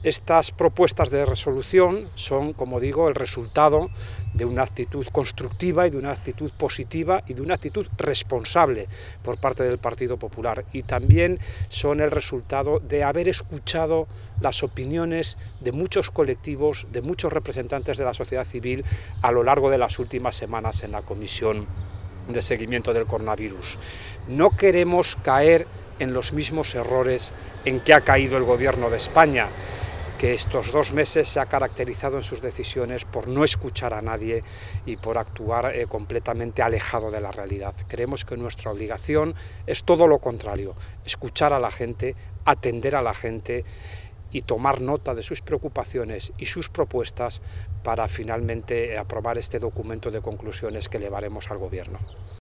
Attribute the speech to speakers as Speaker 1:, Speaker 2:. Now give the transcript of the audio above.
Speaker 1: Estas propuestas de resolución son, como digo, el resultado de una actitud constructiva y de una actitud positiva y de una actitud responsable por parte del Partido Popular, y también son el resultado de haber escuchado las opiniones de muchos colectivos, de muchos representantes de la sociedad civil a lo largo de las últimas semanas en la Comisión de Seguimiento del Coronavirus. No queremos caer en los mismos errores en que ha caído el Gobierno de España, que estos 2 meses se ha caracterizado en sus decisiones por no escuchar a nadie y por actuar completamente alejado de la realidad. Creemos que nuestra obligación es todo lo contrario: escuchar a la gente, atender a la gente y tomar nota de sus preocupaciones y sus propuestas para finalmente aprobar este documento de conclusiones que llevaremos al Gobierno.